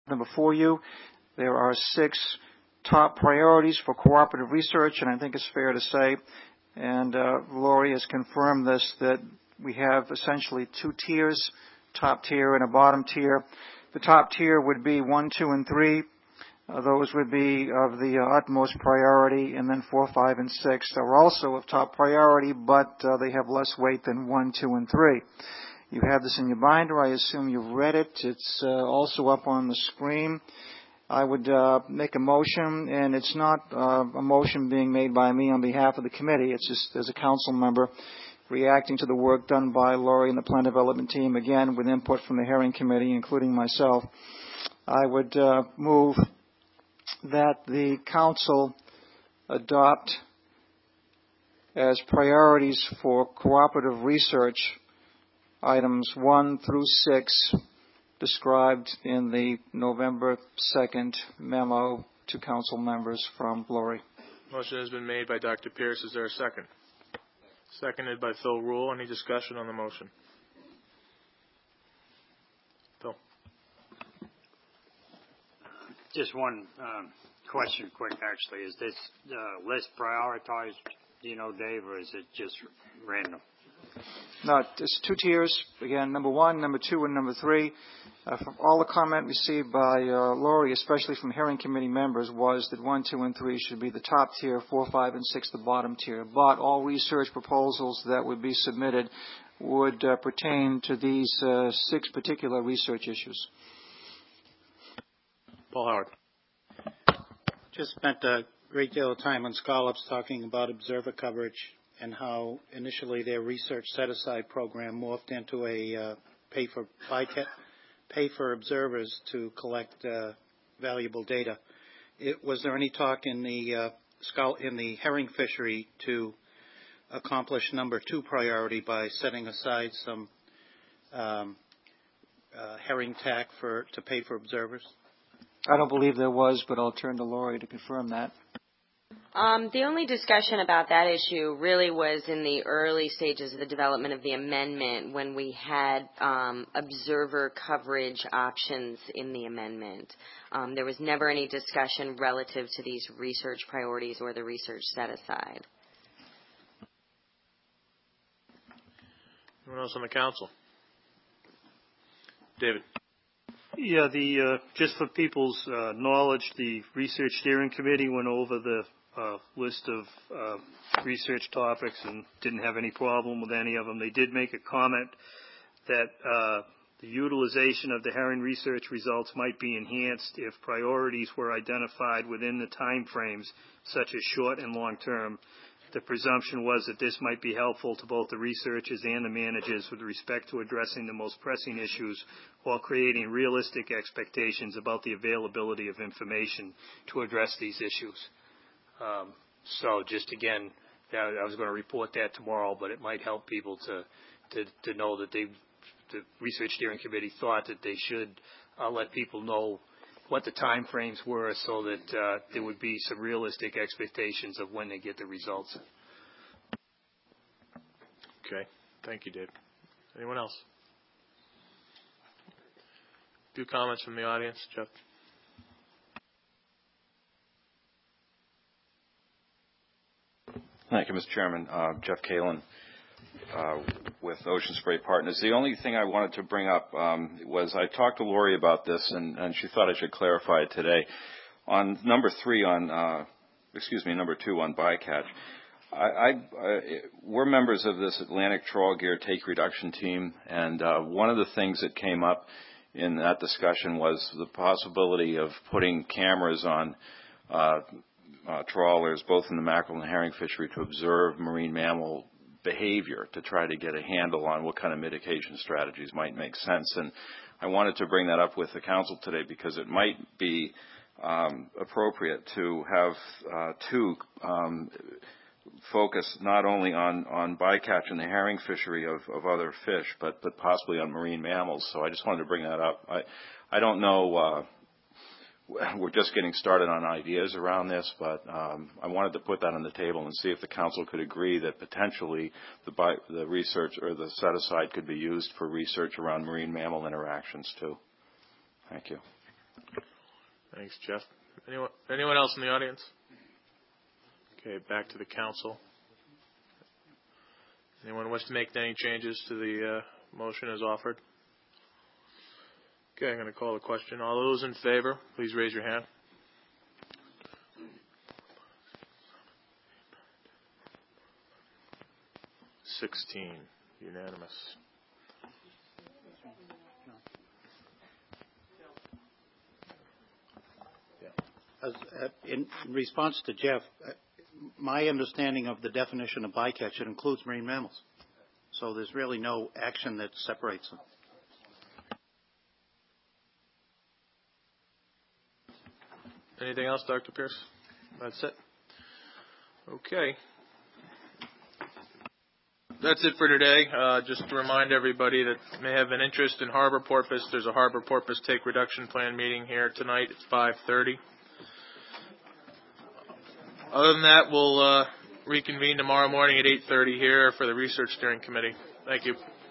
them before you. There are 6 top priorities for cooperative research, and I think it's fair to say, and Lori has confirmed this, that we have essentially 2 tiers, top tier and a bottom tier. The top tier would be 1, 2, and 3. Those would be of the utmost priority, and then 4, 5, and 6 are also of top priority, but they have less weight than 1, 2, and 3. You have this in your binder. I assume you've read it. It's also up on the screen. I would make a motion, and it's not a motion being made by me on behalf of the committee. It's just as a council member reacting to the work done by Lori and the plan development team, again, with input from the hearing committee, including myself. I would move that the council adopt as priorities for cooperative research items 1 through 6 described in the November 2nd memo to council members from Lori. Motion has been made by Dr. Pierce. Is there a second? Seconded by Phil Rule. Any discussion on the motion? Phil. Just one question quick, actually. Is this list prioritized, do you know, Dave, or is it just random? No, it's 2 tiers. Again, number 1, number 2, and number 3. From all the comment received by Lori, especially from hearing committee members, was that 1, 2, and 3 should be the top tier, 4, 5, and 6 the bottom tier. But all research proposals that would be submitted would pertain to these 6 particular research issues. Paul Howard. Just spent a great deal of time on Scallops talking about observer coverage and how initially their research set-aside program morphed into a pay for observers to collect valuable data. Was there any talk in the herring fishery to accomplish number 2 priority by setting aside some herring tack to pay for observers? I don't believe there was, but I'll turn to Lori to confirm that. The only discussion about that issue really was in the early stages of the development of the amendment when we had observer coverage options in the amendment. There was never any discussion relative to these research priorities or the research set aside. Anyone else on the council? David. Yeah, just for people's knowledge, the Research Steering Committee went over the list of research topics and didn't have any problem with any of them. They did make a comment that the utilization of the herring research results might be enhanced if priorities were identified within the time frames, such as short and long term. The presumption was that this might be helpful to both the researchers and the managers with respect to addressing the most pressing issues while creating realistic expectations about the availability of information to address these issues. So just again, I was going to report that tomorrow, but it might help people to know that the Research Steering Committee thought that they should let people know what the time frames were so that there would be some realistic expectations of when they get the results. Okay. Thank you, Dave. Anyone else? A few comments from the audience. Jeff. Thank you, Mr. Chairman. Jeff Kalin with Ocean Spray Partners. The only thing I wanted to bring up was I talked to Lori about this, and she thought I should clarify it today. On number 2 on bycatch, we're members of this Atlantic Trawl Gear Take Reduction Team, and one of the things that came up in that discussion was the possibility of putting cameras on trawlers, both in the mackerel and herring fishery, to observe marine mammal behavior to try to get a handle on what kind of mitigation strategies might make sense. And I wanted to bring that up with the council today because it might be appropriate to have focus not only on bycatch and the herring fishery of other fish, but possibly on marine mammals. So I just wanted to bring that up. I don't know. We're just getting started on ideas around this, but I wanted to put that on the table and see if the council could agree that potentially the research or the set-aside could be used for research around marine mammal interactions too. Thank you. Thanks, Jeff. Anyone else in the audience? Okay, back to the council. Anyone wish to make any changes to the motion as offered? Okay, I'm going to call the question. All those in favor, please raise your hand. Unanimous. In response to Jeff, my understanding of the definition of bycatch, it includes marine mammals. So there's really no action that separates them. Anything else, Dr. Pierce? That's it. Okay. That's it for today. Just to remind everybody that may have an interest in harbor porpoise, there's a harbor porpoise take reduction plan meeting here tonight at 5:30. Other than that, we'll reconvene tomorrow morning at 8:30 here for the Research Steering Committee. Thank you.